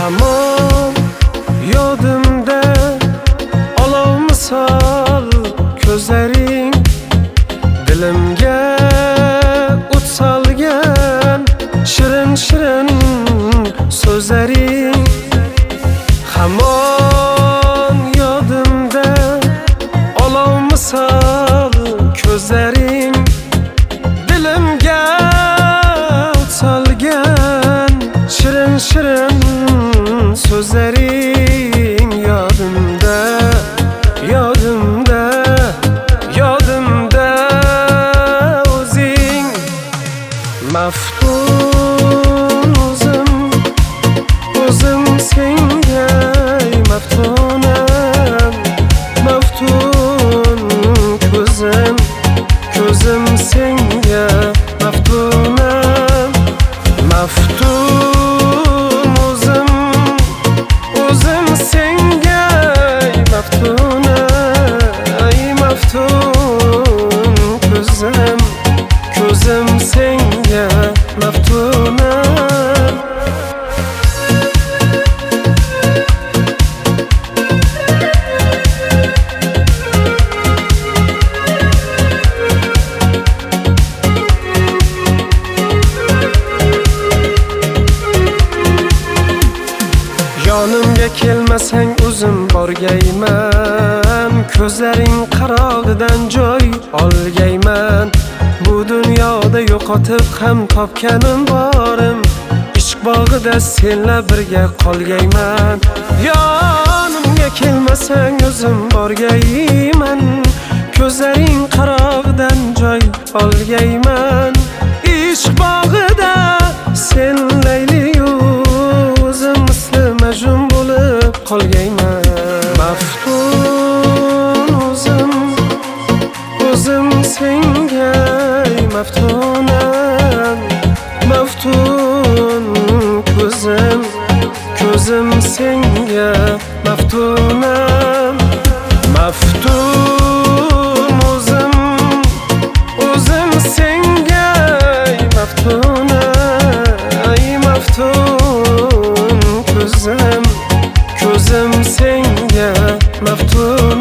Hamon yodimda olov misol ko'zlaring, dilimga o't solgan shirin shirin so'zlaring. Hamon yodimda olov misol ko'zlaring, dilimga o't solgan shirin shirin so'zlaring. Yodimda, yodimda, yodimda o'zing. Maftun o'zim senga maftunam. Maftun ko'zim senga maftunam. Maftun o'zim senga maftunam. Maftun ko'zim senga maftunam. Yonimga kelmasang o'zim borgayman, ko'zlaring qarog'idan joy olgayman. Bu dunyoda yo'qotib ham topganim borim, ishq bog'ida senla birga qolgayman. Yonimga kelmasang o'zim borgayman, ko'zlaring qarog'idan joy olgayman. Ishq bog'ida sen layliyu o'zim misli majnun bo'lib qolgayman. Maftun o'zim senga maftunam. Maftun ko'zim senga maftunam. Maftun o'zim senga maftunam. Maftun ko'zim senga maftun.